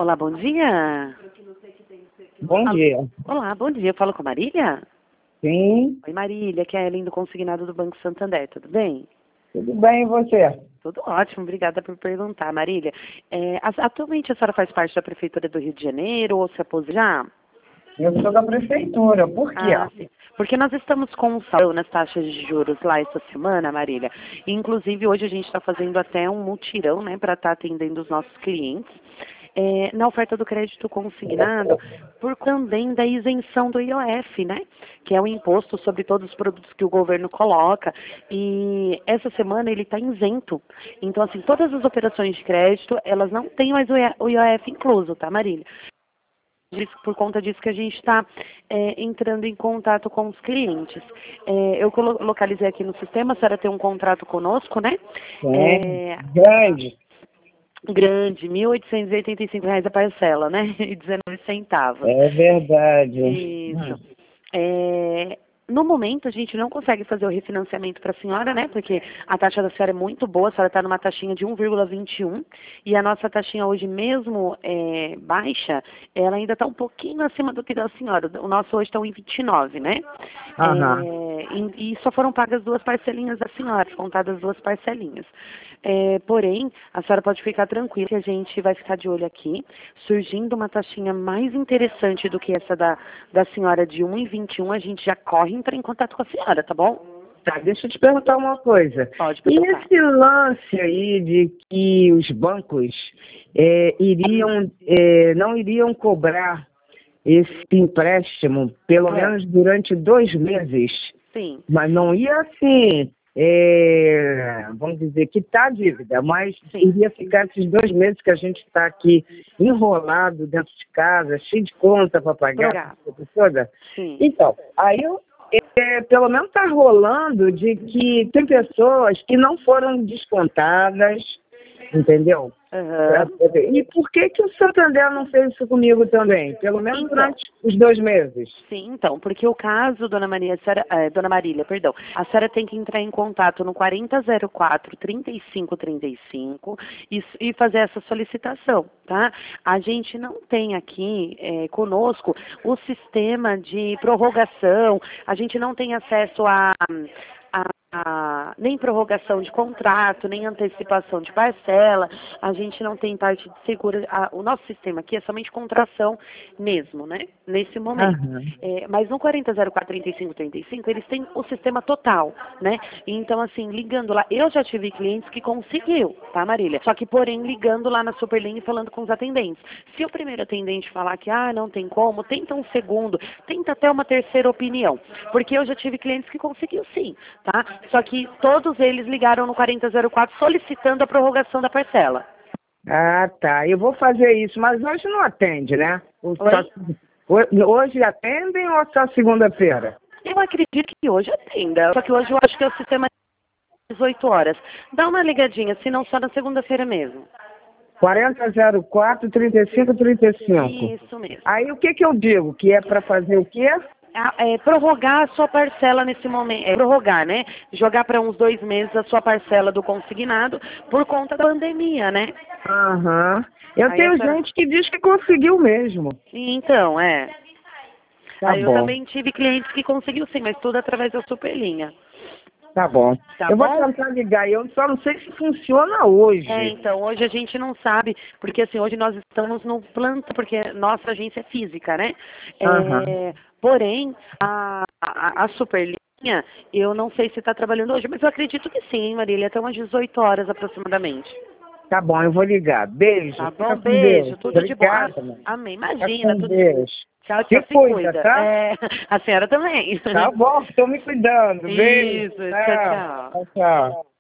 Olá, bom dia. Bom dia. Olá, bom dia. Eu falo com a Marília? Sim, Oi, Marília, que é a Ellen do Consignado do Banco Santander. Tudo bem? tudo bem e você? Tudo ótimo, obrigada por perguntar, Marília. Atualmente a senhora faz parte da Prefeitura do Rio de Janeiro ou se aposentou já? Eu sou da prefeitura, por quê? Sim. Porque nós estamos com um saldo nas taxas de juros lá essa semana, Marília. E, inclusive, hoje a gente está fazendo até um mutirão, né, para estar atendendo os nossos clientes. Na oferta do crédito consignado, por também da isenção do IOF, né? Que é o imposto sobre todos os produtos que o governo coloca. E essa semana ele está isento. Então, assim, todas as operações de crédito, elas não têm mais o IOF incluso, tá, Marília? Por conta disso que a gente está entrando em contato com os clientes. Eu localizei aqui no sistema, a senhora tem um contrato conosco, né? Grande. Grande, R$ 1.885 a parcela, né? E 19 centavos. É verdade. Isso. No momento, a gente não consegue fazer o refinanciamento para a senhora, né? Porque a taxa da senhora é muito boa, a senhora está numa taxinha de 1,21 e a nossa taxinha hoje, mesmo baixa, ela ainda está um pouquinho acima do que da senhora. O nosso hoje está 1,29, né? Aham. E só foram pagas 2 parcelinhas da senhora, contadas 2 parcelinhas. Porém, a senhora pode ficar tranquila que a gente vai ficar de olho aqui, surgindo uma taxinha mais interessante do que essa da senhora de 1,21, a gente já corre entrar em contato com a senhora, tá bom? Tá, deixa eu te perguntar uma coisa. Pode E perguntar. esse lance aí de que os bancos não iriam cobrar esse empréstimo, pelo menos durante 2 meses, Sim. mas não ia assim, vamos dizer, quitar a dívida, mas iria ficar esses 2 meses que a gente está aqui enrolado dentro de casa, cheio de conta para pagar, toda. Sim. Então, aí pelo menos está rolando de que tem pessoas que não foram descontadas, entendeu? E por que o Santander não fez isso comigo também? Pelo menos durante os 2 meses. Sim, então, porque o caso, Dona Marília, perdão, a senhora tem que entrar em contato no 4004-3535 e fazer essa solicitação, tá? A gente não tem aqui conosco o sistema de prorrogação, a gente não tem acesso nem prorrogação de contrato, nem antecipação de parcela, a gente não tem parte de seguro, o nosso sistema aqui é somente contração mesmo, né? Nesse momento. Mas no 4004-3535, eles têm o sistema total, né? Então, assim, ligando lá, eu já tive clientes que conseguiu, tá, Marília? Só que, porém, ligando lá na Superlinha e falando com os atendentes. Se o primeiro atendente falar que, não tem como, tenta um segundo, tenta até uma terceira opinião. Porque eu já tive clientes que conseguiu sim, tá? Só que todos eles ligaram no 4004 solicitando a prorrogação da parcela. Ah, tá. Eu vou fazer isso, mas hoje não atende, né? Hoje atendem ou só segunda-feira? Eu acredito que hoje atenda. Só que hoje eu acho que é o sistema de 18 horas. Dá uma ligadinha, se não só na segunda-feira mesmo. 4004-3535. Isso mesmo. Aí o que eu digo? Que é para fazer o quê? Prorrogar a sua parcela nesse momento, prorrogar, né? Jogar para uns 2 meses a sua parcela do consignado por conta da pandemia, né? Eu tenho gente que diz que conseguiu mesmo. Então, Tá eu bom. também tive clientes que conseguiu sim, mas tudo através da Superlinha. Tá bom. Eu vou tentar ligar, eu só não sei se funciona hoje. Então, hoje a gente não sabe, porque assim, hoje nós estamos no planta, porque nossa agência é física, né? Porém, a Superlinha, eu não sei se está trabalhando hoje, mas eu acredito que sim, hein, Marília, até umas 18 horas aproximadamente. Tá bom, eu vou ligar. Beijo. Tá bom, beijo, tudo Obrigada, de bom. Amém, Fica imagina, com tudo Deus. Tchau, Se cuida, tá? A senhora também. Tá bom, estou me cuidando. Beijo. Isso, tchau, tchau. Tchau, tchau.